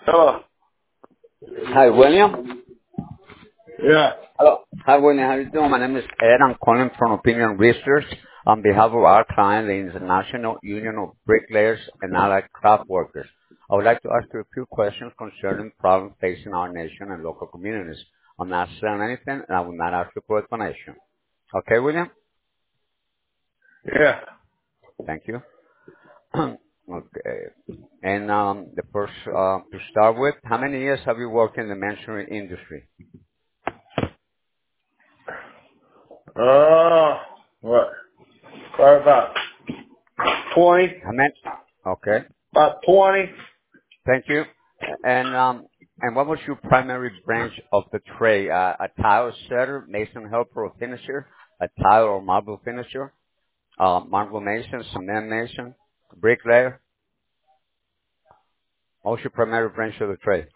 Hello. Hi, William. Yeah. Hello. Hi, William. How you doing? My name is Ed. I'm calling from Opinion Research on behalf of our client, the International Union of Bricklayers and Allied Craft Workers. I would like to ask you a few questions concerning problems facing our nation and local communities. I'm not saying anything, and I will not ask you for explanation. Okay, William? Yeah. Thank you. Okay. And the first, to start with, how many years have you worked in the masonry industry? What? Probably about 20. How many? Okay. About 20. Thank you. And what was your primary branch of the trade? A tile setter, mason helper or finisher, a tile or marble finisher, marble mason, cement mason, bricklayer? What was your primary branch of the trade?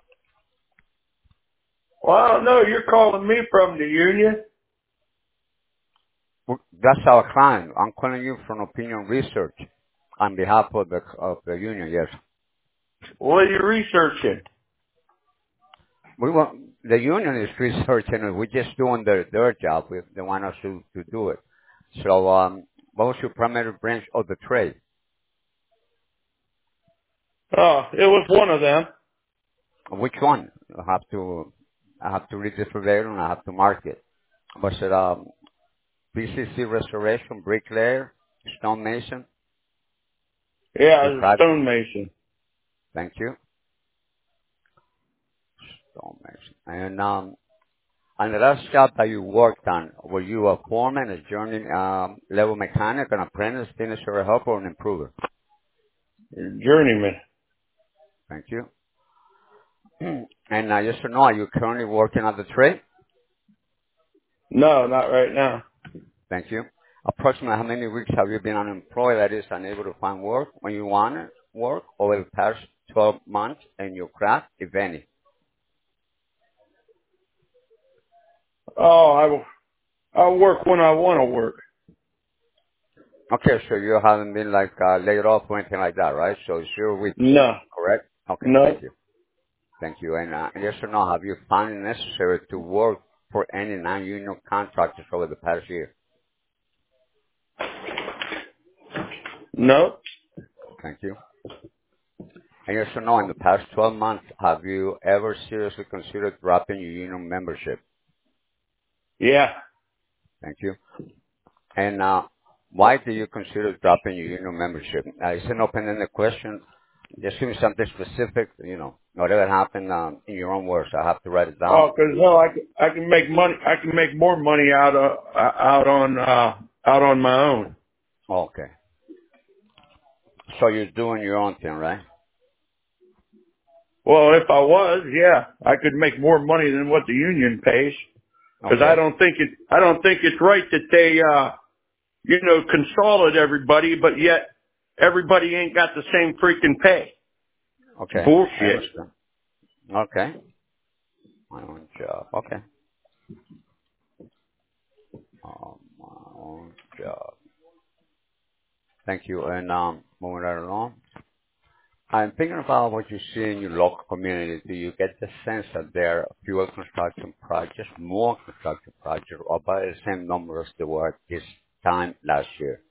Well, I don't know. You're calling me from the union. Well, that's our client. I'm calling you from Opinion Research on behalf of the union. Yes. What are you researching? We want the union is researching it. We're just doing their job. They want us to do it. So, what was your primary branch of the trade? Oh, it was one of them. Which one? I have to read this verbatim and I have to mark it. Was it PCC restoration, bricklayer, stonemason? Yeah, Your it was a private? stonemason. Thank you. Stonemason. And on the last job that you worked on, were you a foreman, a journey level mechanic, an apprentice, finisher, a helper, or an improver? Journeyman. Thank you. And yes or no, are you currently working on the trade? No, not right now. Thank you. Approximately how many weeks have you been unemployed, that is, unable to find work when you want work over the past 12 months in your craft, if any? Oh, I work when I want to work. Okay, so you haven't been like laid off or anything like that, right? So 0 weeks, No. correct? Okay, No. thank you. Thank you. And yes or no, have you found it necessary to work for any non-union contractors over the past year? No. Thank you. And yes or no, in the past 12 months, have you ever seriously considered dropping your union membership? Yeah. Thank you. And why do you consider dropping your union membership? It's an open-ended question. Just give me something specific, whatever happened in your own words. I have to write it down. Oh, 'cause no, I can make money. I can make more money out on my own. Okay. So you're doing your own thing, right? Well, if I was, yeah, I could make more money than what the union pays. Because I Okay. don't think it's right that they, consolidate everybody, but yet everybody ain't got the same freaking pay. It's Okay. I bullshit. understand. Okay. My own job. Okay. My own job. Thank you. And moving right along. I'm thinking about what you see in your local community. Do you get the sense that there are fewer construction projects, more construction projects, or about the same number as there were this time last year?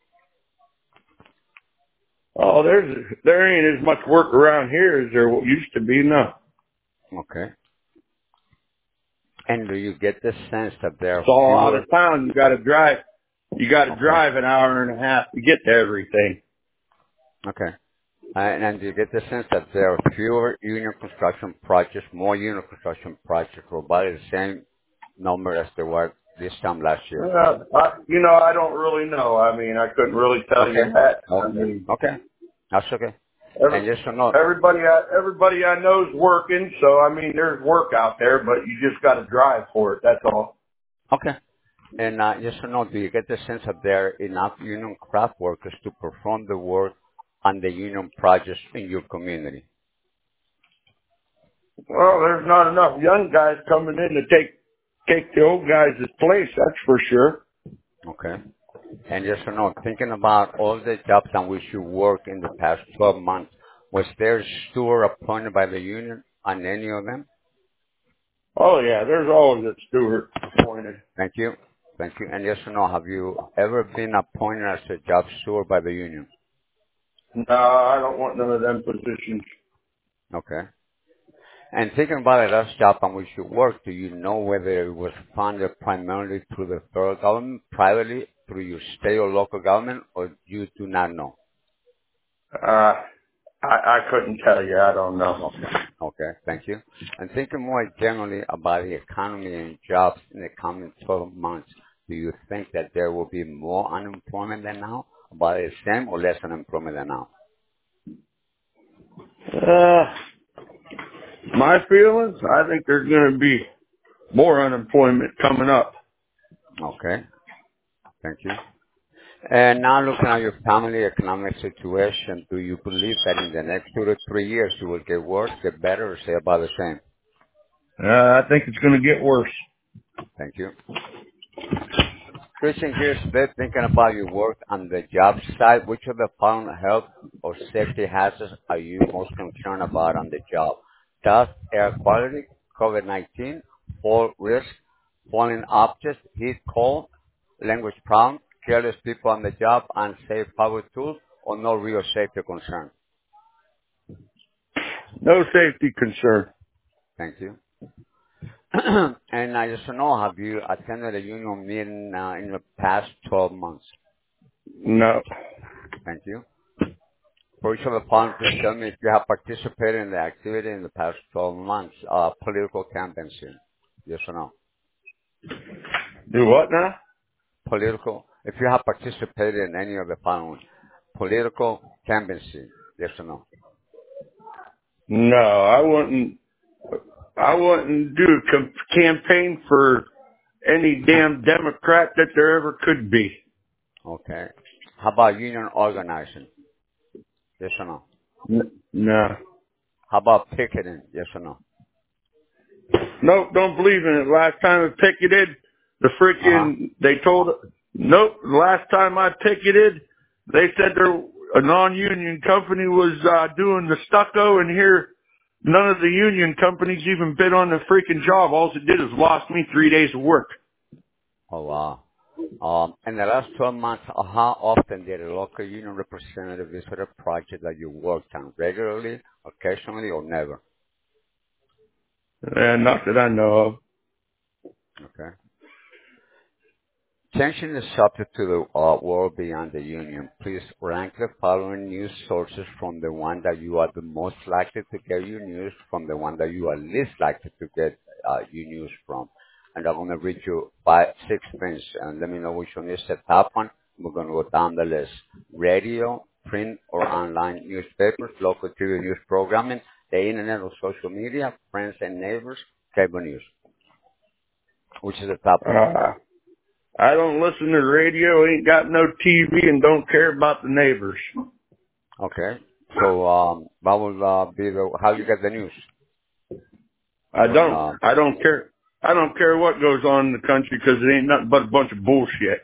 Oh, there ain't as much work around here as there used to be. No, Okay. And do you get the sense that there are it's all out fewer? of town. You got to drive. You got to Okay. drive an hour and a half to get to everything. Okay. And do you get the sense that there are fewer union construction projects, more union construction projects, or about the same number as there were this time last year? I don't really know. I mean, I couldn't really tell you Okay. that. I Okay. mean, Okay. That's okay. every, And yes or no? everybody I know's working, so I mean, there's work out there, but you just got to drive for it. That's all. Okay. And yes or no, do you get the sense that there are enough union craft workers to perform the work on the union projects in your community? Well, there's not enough young guys coming in to take the old guys' place. That's for sure. Okay. And yes or no, thinking about all the jobs on which you work in the past 12 months, was there a steward appointed by the union on any of them? Oh yeah, there's always a steward appointed. Thank you. Thank you. And yes or no, have you ever been appointed as a job steward by the union? No, I don't want none of them positions. Okay. And thinking about the last job on which you worked, do you know whether it was funded primarily through the federal government, privately through your state or local government, or you do not know? I couldn't tell you. I don't know. Okay, thank you. And thinking more generally about the economy and jobs in the coming 12 months, do you think that there will be more unemployment than now, about the same, or less unemployment than now? My feelings, I think there's going to be more unemployment coming up. Okay, thank you. And now looking at your family economic situation, do you believe that in the next 2 to 3 years it will get worse, get better, or stay about the same? I think it's going to get worse. Thank you. Switching gears a bit, thinking about your work on the job site, which of the following health or safety hazards are you most concerned about on the job? Dust, air quality, COVID-19, fall risk, falling objects, heat, cold, language problem, careless people on the job, unsafe power tools, or no real safety concern? No safety concern. Thank you. And I just know, have you attended a union meeting in the past 12 months? No. Thank you. For each of the following, please tell me if you have participated in the activity in the past 12 months, political canvassing. Yes or no? Do what now? Political. If you have participated in any of the following, political canvassing. Yes or no? No, I wouldn't. I wouldn't do a campaign for any damn Democrat that there ever could be. Okay. How about union organizing? Yes or no? No. How about picketing? Yes or no? Nope, don't believe in it. Last time I picketed, Uh-huh. they told, nope, last time I picketed, they said a non-union company was, doing the stucco, and here, none of the union companies even bid on the freaking job. All it did is lost me 3 days of work. Oh, wow. In the last 12 months, how often did a local union representative visit a project that you worked on? Regularly, occasionally, or never? Not that I know of. Okay. Changing the subject to the world beyond the union, please rank the following news sources from the one that you are the most likely to get your news from the one that you are least likely to get your news from. And I'm going to read you 6 things, and let me know which one is the top one. We're going to go down the list. Radio, print or online newspapers, local TV news programming, the internet or social media, friends and neighbors, cable news. Which is the top one? I don't listen to radio, ain't got no TV, and don't care about the neighbors. Okay. So, what will be how you get the news? I don't care. I don't care what goes on in the country because it ain't nothing but a bunch of bullshit.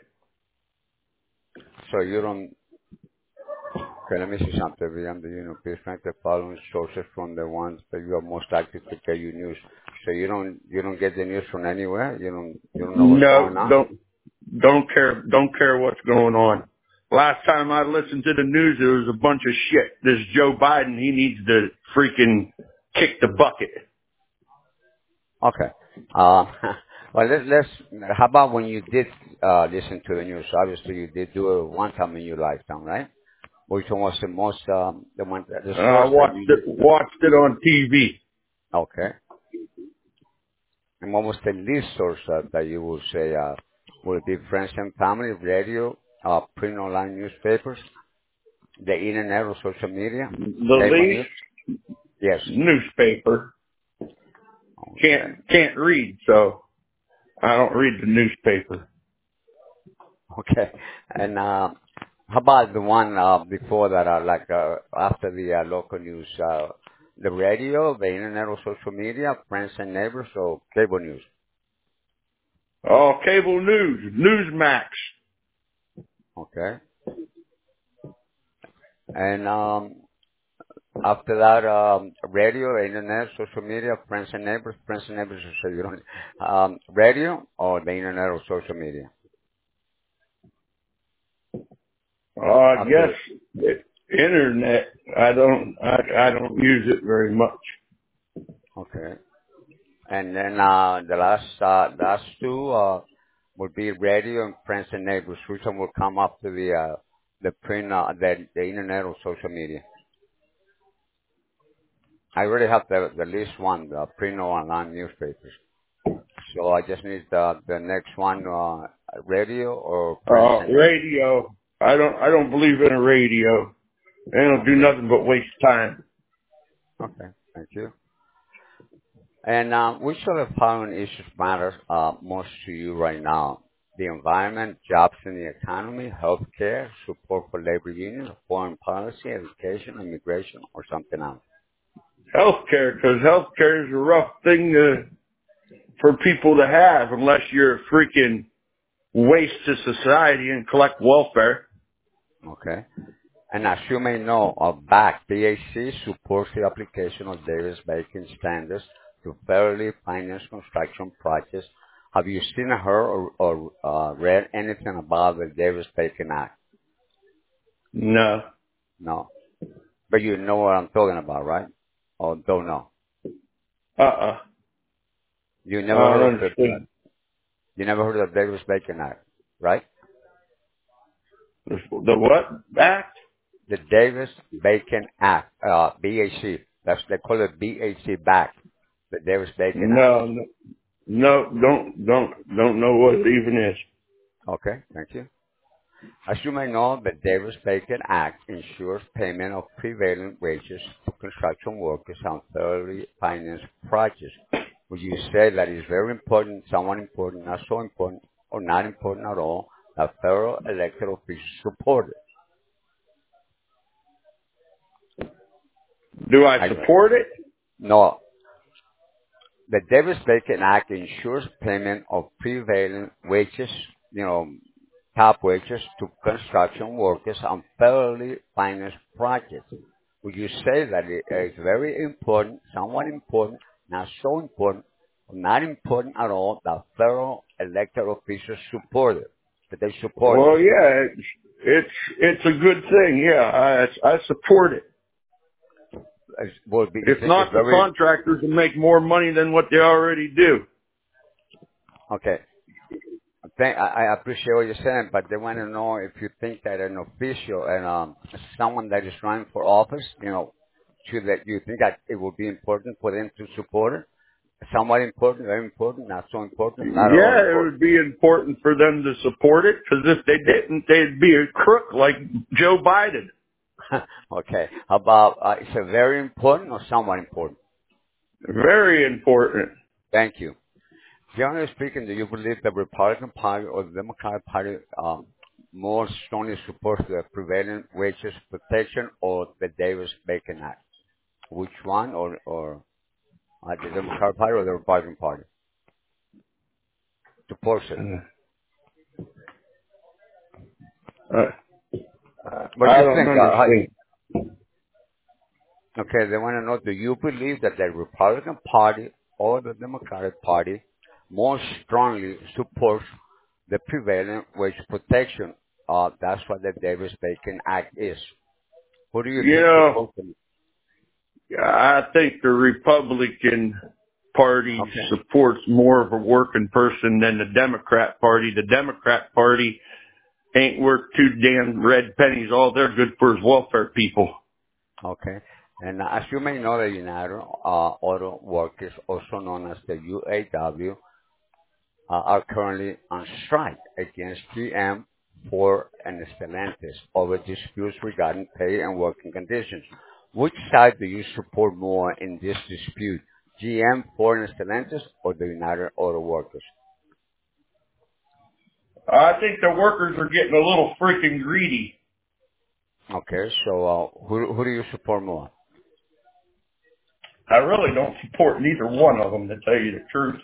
So you don't, okay, let me see something beyond the union. Please rank the following sources from the ones that you are most likely to get your news. So you don't get the news from anywhere? You don't know what's No, going on? don't care what's going on. Last time I listened to the news, it was a bunch of shit. This Joe Biden, he needs to freaking kick the bucket. Okay. Well, how about when you did, listen to the news? Obviously you did do it one time in your lifetime, right? Which one was the most, the I source that you used? watched it on TV. Okay. And what was the least source that you would say would it be friends and family, radio, print online newspapers, the internet or social media, The cable news? least Yes. newspaper. Okay. Can't read, so I don't read the newspaper. Okay. And how about the one before that, after the local news, the radio, the internet or social media, friends and neighbors, or cable news? Oh, cable news, Newsmax. Okay. And After that, radio, internet, social media, friends and neighbors. Friends and neighbors, so you don't. Radio or the internet or social media. I After guess internet. I don't use it very much. okay, and then the last two would be radio and friends and neighbors. Which one will come after the print, the internet or social media? I already have the least one, the print or online newspapers. So I just need the next one, radio or friends and neighbors. Radio. I don't believe in a radio. They don't do Okay. nothing but waste time. Okay. Thank you. And which of the following issues matter most to you right now? The environment, jobs in the economy, healthcare, support for labor unions, foreign policy, education, immigration, or something else? Healthcare, because healthcare is a rough thing for people to have unless you're a freaking waste to society and collect welfare. Okay. And as you may know, BAC supports the application of Davis-Bacon standards to federally financed construction projects. Have you seen, heard, or read anything about the Davis-Bacon Act? No. No. But you know what I'm talking about, right? Or don't know? Uh-uh. You I never don't heard of understand. you never heard of the Davis-Bacon Act, right? The what? Act? The Davis-Bacon Act, BAC. They call it BAC, the Davis-Bacon Act. No, don't know what it even is. Okay, thank you. As you may know, the Davis-Bacon Act ensures payment of prevailing wages to construction workers on federally financed projects. Would you say that is very important, somewhat important, not so important, or not important at all, that federal elected officials support it? Do I support it? No. The Davis-Bacon Act ensures payment of prevailing wages, top wages to construction workers on federally financed projects. Would you say that it is very important, somewhat important, not so important, or not important at all that federal elected officials support it? That they support it? Well, yeah, it's a good thing. Yeah, I support it. You If think it's not, the very contractors will make more money than what they already do. okay? I appreciate what you're saying, but they want to know if you think that an official and someone that is running for office, should that you think that it would be important for them to support it? Somewhat important, very important, not so important, not at all Yeah, it important. would be important for them to support it, because if they didn't, they'd be a crook like Joe Biden. Okay. How about is it very important or somewhat important? Very important. Thank you. Generally speaking, do you believe the Republican Party or the Democratic Party more strongly supports the prevailing wages protection or the Davis-Bacon Act? Which one, or the Democratic Party or the Republican Party supports it? Uh, What do I you don't think? understand. Okay, they want to know, do you believe that the Republican Party or the Democratic Party more strongly supports the prevailing wage protection? That's what the Davis-Bacon Act is. Who do you You think know, supports them? I think the Republican Party Okay. supports more of a working person than the Democrat Party. The Democrat Party ain't worth two damn red pennies. All they're good for is welfare people. Okay. And as you may know, the United Auto Workers, also known as the UAW, are currently on strike against GM, Ford, and Stellantis over disputes regarding pay and working conditions. Which side do you support more in this dispute? GM, Ford, and Stellantis, or the United Auto Workers? I think the workers are getting a little freaking greedy. Okay, so who do you support more? I really don't support neither one of them, to tell you the truth.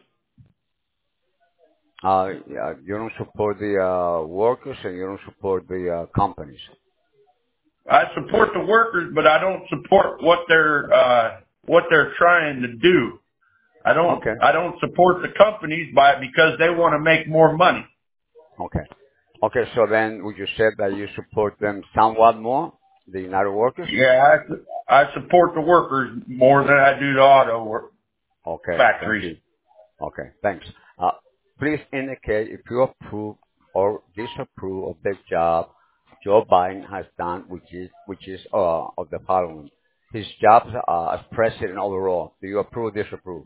You don't support the workers and you don't support the companies. I support the workers, but I don't support what they're trying to do. I don't support the companies because they want to make more money. Okay. Okay, so then would you say that you support them somewhat more, the United Workers? Yeah, I support the workers more than I do the auto Okay, thank factories. you. Okay, thanks. Please indicate if you approve or disapprove of the job Joe Biden has done, which is of the following. His job as president overall. Do you approve or disapprove?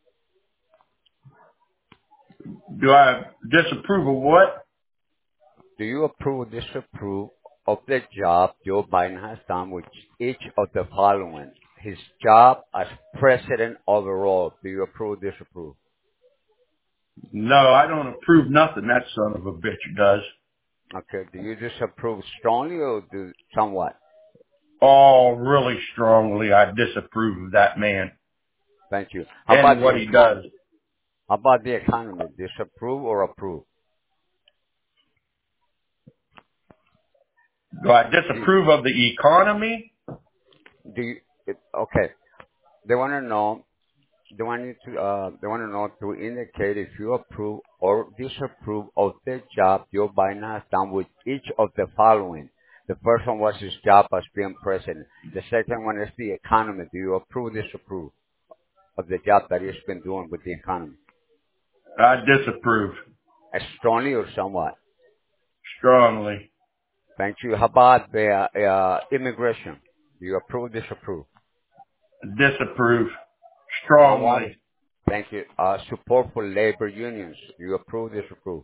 Do I disapprove of what? Do you approve or disapprove of the job Joe Biden has done with each of the following? His job as president overall. Do you approve or disapprove? No, I don't approve nothing that son of a bitch does. Okay. Do you disapprove strongly or do somewhat? Oh, really strongly, I disapprove of that man Thank you. and what he does. How about the economy? Disapprove or approve? Do I disapprove of the economy? Okay. They want to know. They want you to. They want to know to indicate if you approve or disapprove of the job Joe Biden has done with each of the following. The first one was his job as being president. The second one is the economy. Do you approve or disapprove of the job that he's been doing with the economy? I disapprove Strongly or somewhat? strongly. Thank you. How about the immigration? Do you approve or disapprove? Disapprove How about it? strongly. Thank you. Support for labor unions. Do you approve or disapprove?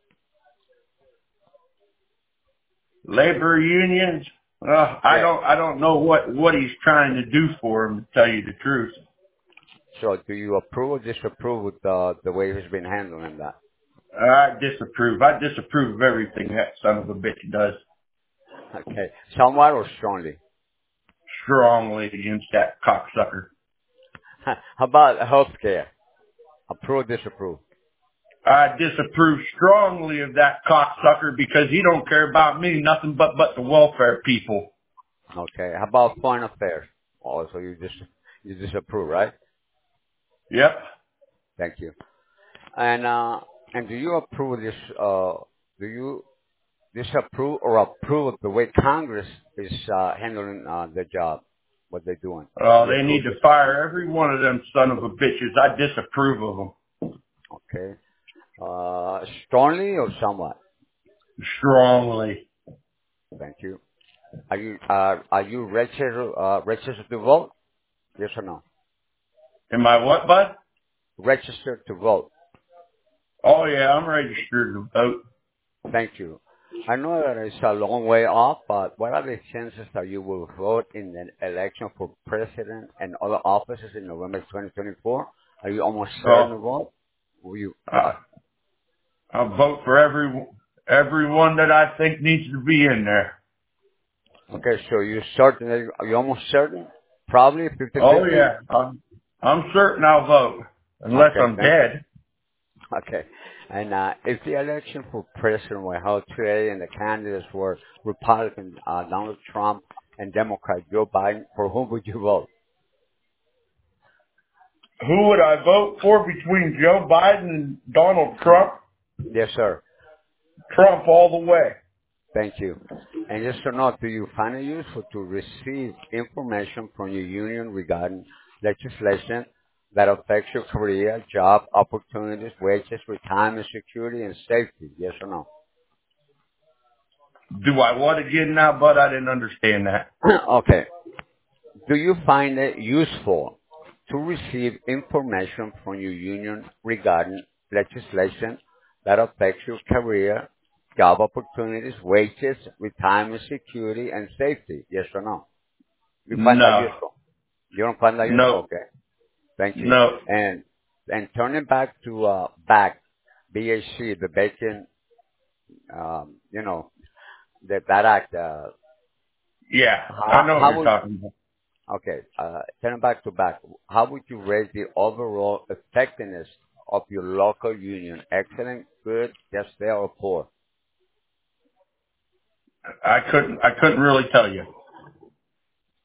Labor unions. I Yeah. don't know what he's trying to do for them, to tell you the truth. So do you approve or disapprove with the way he's been handling that? I disapprove. I disapprove of everything that son of a bitch does. Okay. Somewhat or strongly? Strongly against that cocksucker. How about healthcare? Approve or disapprove? I disapprove strongly of that cocksucker because he don't care about me, nothing but the welfare people. Okay. How about foreign affairs? Also, you disapprove, right? Yep. Thank you. And do you approve this? Do you disapprove or approve of the way Congress is handling the job, what they're doing? Do you They need approve to this? fire every one of them son of a bitches. I disapprove of them. Okay. Strongly or somewhat? Strongly. Thank you. Are you registered to vote? Yes or no? Am I what, bud? Registered to vote. Oh yeah, I'm registered to vote. Thank you. I know that it's a long way off, but what are the chances that you will vote in the election for president and other offices in November 2024? Are you almost certain to Oh, vote? Will you? I'll vote for everyone that I think needs to be in there. Okay, so you're certain? Are you almost certain? Probably Oh 50-50? yeah, I'm certain I'll vote unless Okay, I'm thank you. dead. Okay. And if the election for president were held today and the candidates were Republican Donald Trump and Democrat Joe Biden, for whom would you vote? Who would I vote for between Joe Biden and Donald Trump? Yes, sir. Trump all the way. Thank you. And yes or no, do you find it useful to receive information from your union regarding legislation that affects your career, job opportunities, wages, retirement security, and safety? Yes or no? Do I what again now, bud? I didn't understand that. Okay. Do you find it useful to receive information from your union regarding legislation that affects your career, job opportunities, wages, retirement security, and safety? Yes or no? You find that No, useful? You don't find that useful? no, Okay. Thank you. no. And turning back to BAC, BAC, the Bacon, that act. Yeah, I know what How you're would talking about. Okay, turning back to back, how would you rate the overall effectiveness of your local union? Excellent, good, just there, or poor? I couldn't really tell you.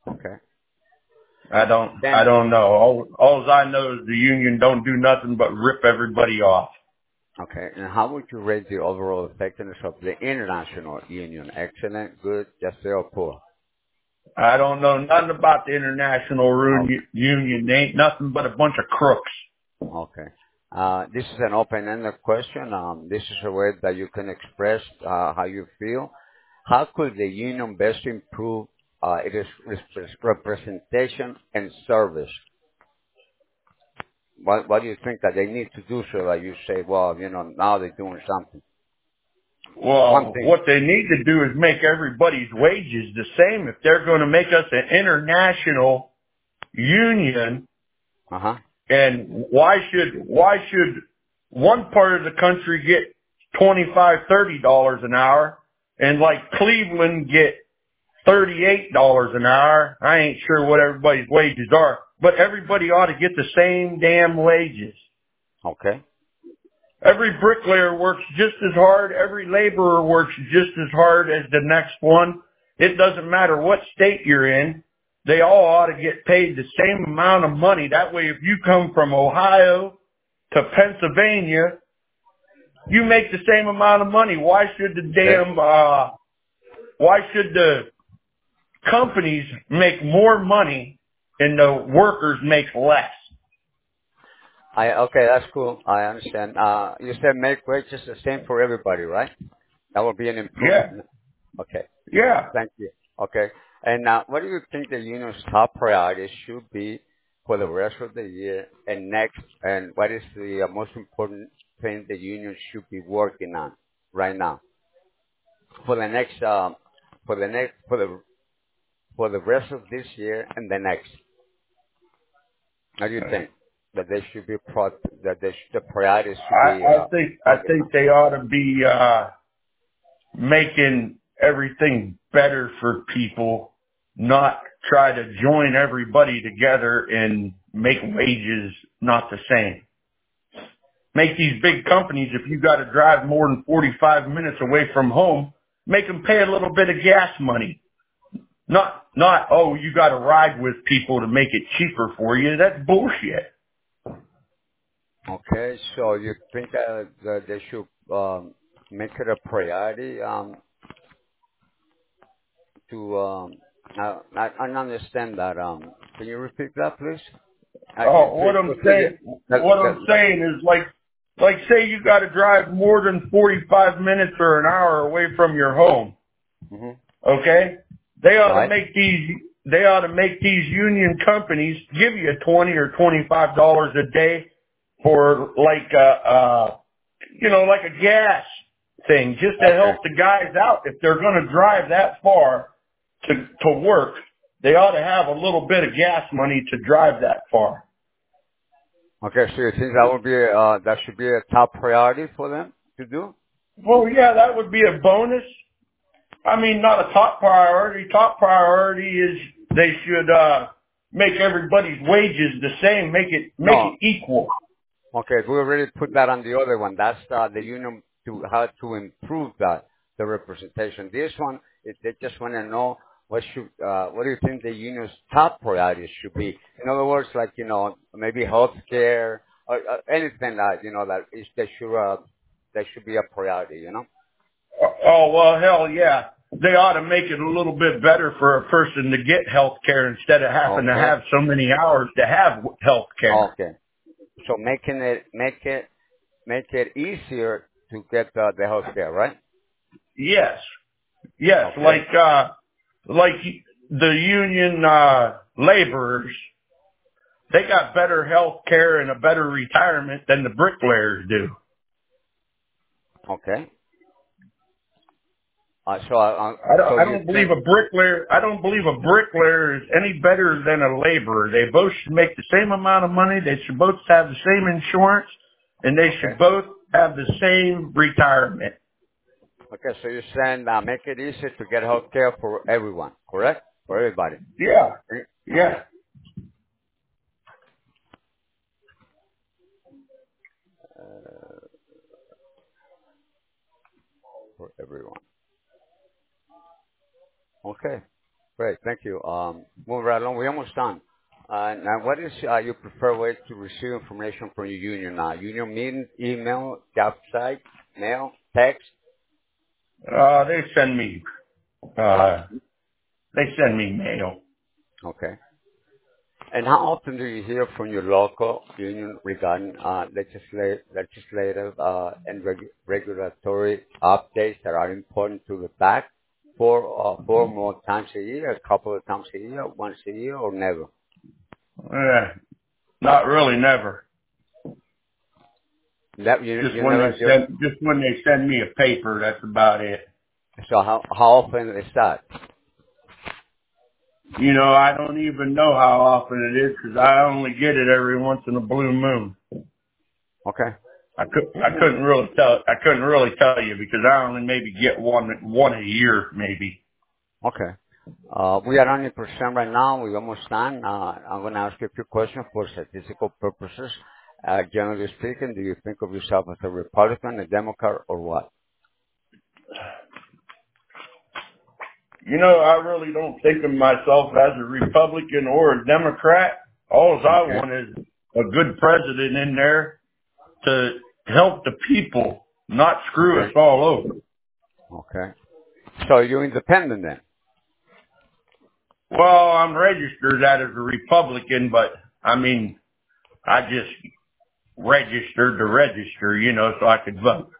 Okay. I Then, don't know. All I know is the union don't do nothing but rip everybody off. okay. And how would you rate the overall effectiveness of the international union? Excellent, good, just there, or poor? I don't know nothing about the international Okay. union. They ain't nothing but a bunch of crooks. Okay. This is an open-ended question. This is a way that you can express how you feel. How could the union best improve its representation and service? What do you think that they need to do so that you say, well, now they're doing something? One Well, thing. what they need to do is make everybody's wages the same. If they're going to make us an international union, Uh-huh. and why should one part of the country get $25, $30 an hour, and like Cleveland get $38 an hour? I ain't sure what everybody's wages are, but everybody ought to get the same damn wages. Okay. Every bricklayer works just as hard. Every laborer works just as hard as the next one. It doesn't matter what state you're in. They all ought to get paid the same amount of money. That way, if you come from Ohio to Pennsylvania, you make the same amount of money. Why should Okay. why should the companies make more money and the workers make less? Okay, that's cool. I understand. You said make wages the same for everybody, right? That would be an Yeah, improvement. Okay. yeah. Thank you. Okay. And what do you think the union's top priorities should be for the rest of the year and next? And what is the most important thing the union should be working on right now for the next, for the next, for the rest of this year and the next? What do you think that they should be the priorities should be I working on? think they ought to be making everything better for people, not try to join everybody together and make wages not the same. Make these big companies, if you got to drive more than 45 minutes away from home, make them pay a little bit of gas money. Oh, you got to ride with people to make it cheaper for you. That's bullshit. Okay, so you think that they should make it a priority to I understand that. Can you repeat that, please? Oh, That, what I'm saying is like say you got to drive more than 45 minutes or an hour away from your home. hmm Okay? They ought to Right? make these union companies give you 20 or $25 a day for like like a gas thing, just to Okay. help the guys out. If they're going to drive that far to work, they ought to have a little bit of gas money to drive that far. Okay, so you think that would be that should be a top priority for them to do? Well, yeah, that would be a bonus. I mean, not a top priority. Top priority is they should make everybody's wages the same, make No. it equal. Okay, we already put that on the other one. That's the union to how to improve the representation. This one, they just want to know what do you think the union's top priorities should be? In other words, like maybe healthcare or anything that that should be a priority. Oh, well, hell yeah. They ought to make it a little bit better for a person to get health care instead of having to Okay, have so many hours to have health care. okay. So make it easier to get the healthcare, right? Yes. Yes. Okay. Like the union, laborers, they got better health care and a better retirement than the bricklayers do. Okay. So I you don't believe think a bricklayer is any better than a laborer. They both should make the same amount of money. They should both have the same insurance, and they should okay? both have the same retirement. Okay, so you're saying make it easier to get health care for everyone, correct? For everybody. Yeah. Okay. Yeah. Uh, for everyone. Okay. Great. Thank you. Moving right along. We're almost done. Now, what is your preferred way to receive information from your union? Union meeting, email, job site, mail, text? They send me, they send me mail. Okay. And how often do you hear from your local union regarding legislative and regulatory updates that are important to the PAC? Four more times a year, a couple of times a year, once a year, or never? Not really, never. That you Just never hear. just when they send me a paper, that's about it. So how often is that? You know, I don't even know how often it is because I only get it every once in a blue moon. Okay. I couldn't really tell you because I only maybe get one a year maybe. Okay. We are on 100% right now. We're almost done. I'm going to ask you a few questions for statistical purposes. Generally speaking, do you think of yourself as a Republican, a Democrat, or what? You know, I really don't think of myself as a Republican or a Democrat. All I Okay. want is a good president in there to help the people, not screw us Okay. all over. Okay. So you're independent then? Well, I'm registered as a Republican, but I mean, I just registered to register, you know, so I could vote.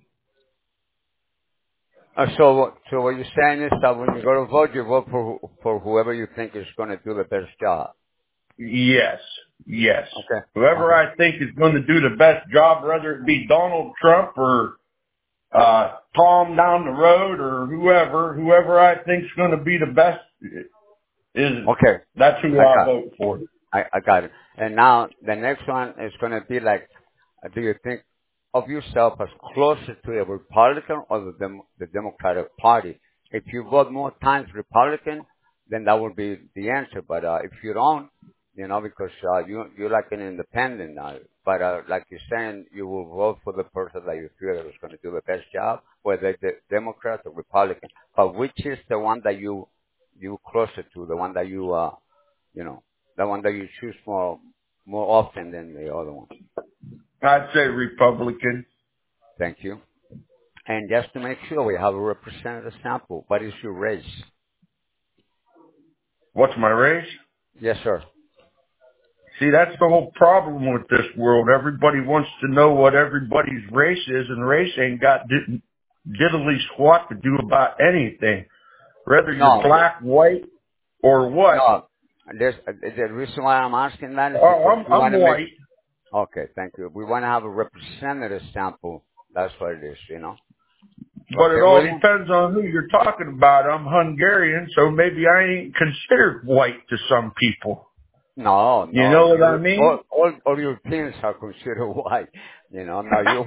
So what you're saying is that when you go to vote, you vote for whoever you think is going to do the best job. Yes, yes. Okay. Whoever Okay. I think is going to do the best job, whether it be Donald Trump or Tom down the road or whoever I think is going to be the best is Okay. that's who I I got. vote for. I got it. And now the next one is going to be like, do you think of yourself as closer to a Republican or the Democratic Party? If you vote more times Republican, then that would be the answer. But if you don't, because you're like an independent now. But like you're saying, you will vote for the person that you feel is going to do the best job, whether the Democrat or Republican. But which is the one that you closer to, the one that you know, the one that you choose more often than the other one? I'd say Republican. Thank you. And just to make sure we have a representative sample, what is your race? What's my race? Yes, sir. See, that's the whole problem with this world. Everybody wants to know what everybody's race is, and race ain't got diddly squat to do about anything. Whether you're No, black, white, or what. no. The reason why I'm asking that is because Oh, we I'm want to make. white. Okay, thank you. We want to have a representative sample. That's what it is. But it Okay, all William? depends on who you're talking about. I'm Hungarian, so maybe I ain't considered white to some people. No, You no. know what I You mean? all Europeans are considered white. Now you.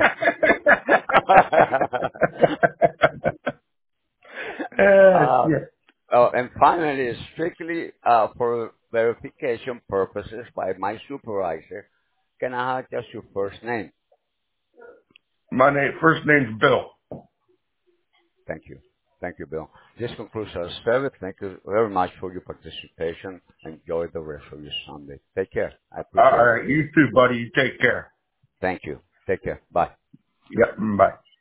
uh, Yeah. and finally, strictly for verification purposes by my supervisor, can I have just your first name? First name's Bill. Thank you. Thank you, Bill. This concludes our service. Thank you very much for your participation. Enjoy the rest of your Sunday. Take care. I All appreciate right, it. you too, buddy. You take care. Thank you. Take care. Bye. Yep. Bye.